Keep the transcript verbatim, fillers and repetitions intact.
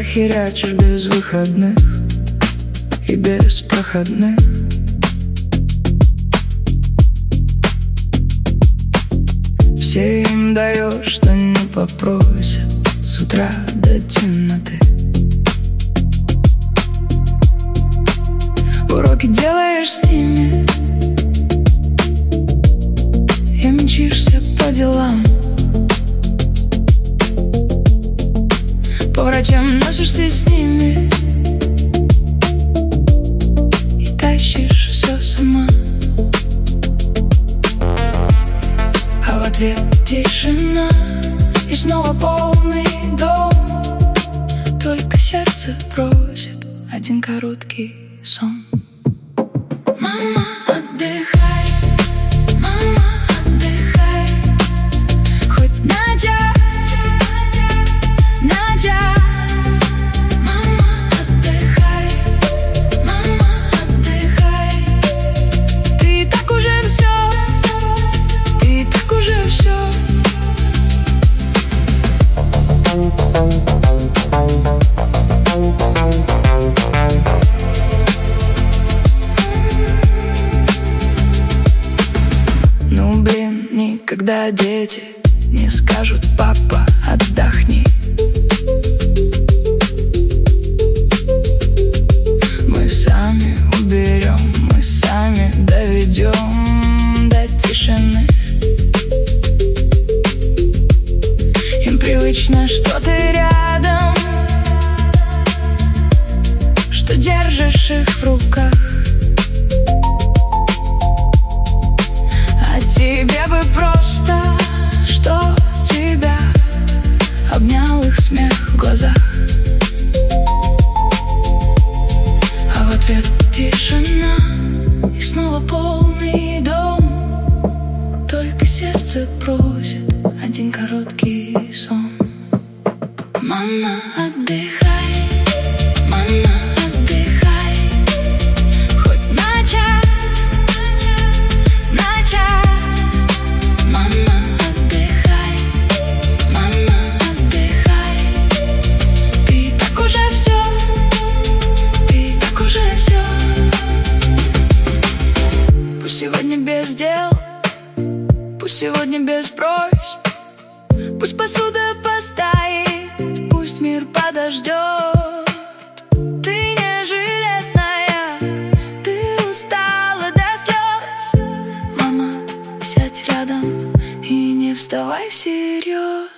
херячишь без выходных и без проходных. Все им даешь, что не попросят, с утра до темноты. Уроки делаешь с ними и мчишься по делам. По врачам носишься с ними и тащишь все сама. А в ответ тишина и снова полный дом. Только сердце просит один короткий сон. Мама, отдыхай, мама, отдыхай, хоть на час, на час. Мама, отдыхай, мама, отдыхай. Ты и так уже все, ты и так уже все. Ну блин, никогда дети не скажут: папа, отдохни. Мы сами уберем, мы сами доведем до тишины. Им привычно, что ты рядом, что держишь их в руках. А тебе бы просто, что тебя обнял их смех в глазах. А в ответ тишина и снова полный дом. Только сердце просит один короткий сон. Мама, отдыхай, мама, отдыхай, хоть на час, на час. Мама, отдыхай, мама, отдыхай. Ты и так уже все, ты и так уже все. Пусть сегодня без дел, пусть сегодня без просьб, пусть посуда постоит, пусть мир подождет. Ты не железная, ты устала до слез. Мама, сядь рядом и не вставай всерьез.